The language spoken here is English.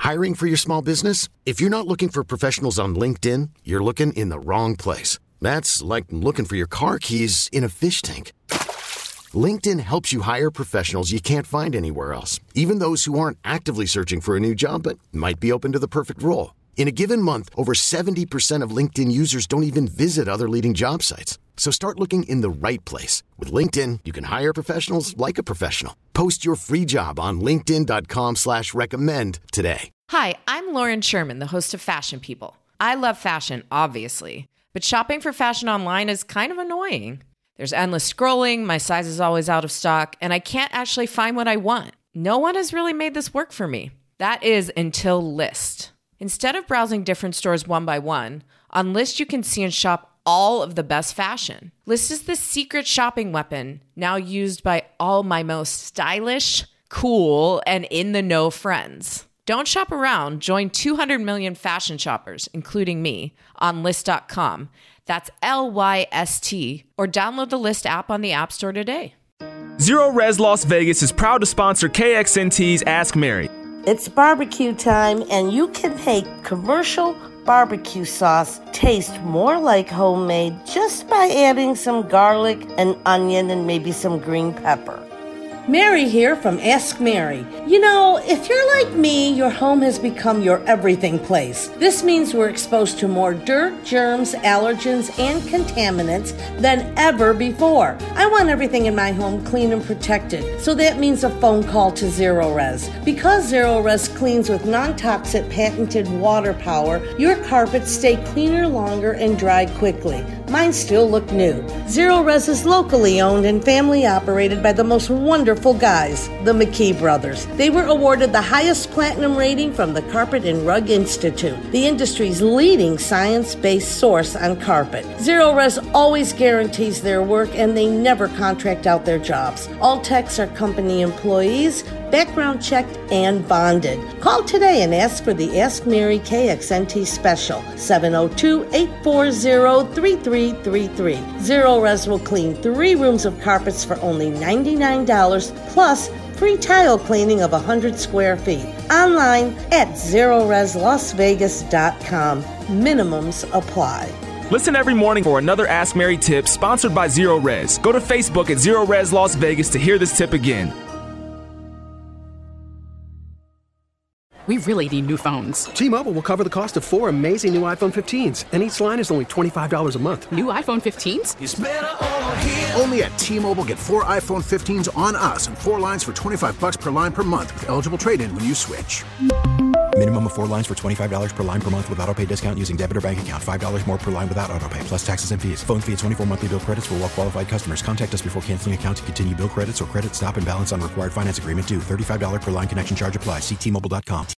Hiring for your small business? If you're not looking for professionals on LinkedIn, you're looking in the wrong place. That's like looking for your car keys in a fish tank. LinkedIn helps you hire professionals you can't find anywhere else, even those who aren't actively searching for a new job but might be open to the perfect role. In a given month, over 70% of LinkedIn users don't even visit other leading job sites. So start looking in the right place. With LinkedIn, you can hire professionals like a professional. Post your free job on linkedin.com/recommend today. Hi, I'm Lauren Sherman, the host of Fashion People. I love fashion, obviously, but shopping for fashion online is kind of annoying. There's endless scrolling, my size is always out of stock, and I can't actually find what I want. No one has really made this work for me. That is until Lyst. Instead of browsing different stores one by one, on Lyst you can see and shop all of the best fashion. Lyst is the secret shopping weapon now used by all my most stylish, cool, and in-the-know friends. Don't shop around. Join 200 million fashion shoppers, including me, on Lyst.com. That's LYST, or download the Lyst app on the App Store today. Zero Res Las Vegas is proud to sponsor KXNT's Ask Mary. It's barbecue time, and you can make commercial barbecue sauce taste more like homemade just by adding some garlic and onion and maybe some green pepper. Mary here from Ask Mary. You know, if you're like me, your home has become your everything place. This means we're exposed to more dirt, germs, allergens, and contaminants than ever before. I want everything in my home clean and protected, so that means a phone call to Zero Res. Because Zero Res cleans with non-toxic patented water power, your carpets stay cleaner longer and dry quickly. Mine still look new. Zero Res is locally owned and family operated by the most wonderful guys, the McKee brothers. They were awarded the highest platinum rating from the Carpet and Rug Institute, the industry's leading science-based source on carpet. Zero Res always guarantees their work and they never contract out their jobs. All techs are company employees, background checked and bonded. Call today and ask for the Ask Mary KXNT special, 702-840-3333. Zero Res will clean 3 rooms of carpets for only $99 plus free tile cleaning of 100 square feet. Online at ZeroResLasVegas.com. Minimums apply. Listen every morning for another Ask Mary tip sponsored by Zero Res. Go to Facebook at Zero Res Las Vegas to hear this tip again. We really need new phones. T-Mobile will cover the cost of 4 amazing new iPhone 15s, and each line is only $25 a month. New iPhone 15s? It's better over here. Only at T-Mobile, get 4 iPhone 15s on us and 4 lines for $25 per line per month with eligible trade-in when you switch. Minimum of 4 lines for $25 per line per month with autopay discount using debit or bank account. $5 more per line without autopay, plus taxes and fees. Phone fee at 24 monthly bill credits for well-qualified customers. Contact us before canceling account to continue bill credits or credit stop and balance on required finance agreement due. $35 per line connection charge applies. See T-Mobile.com.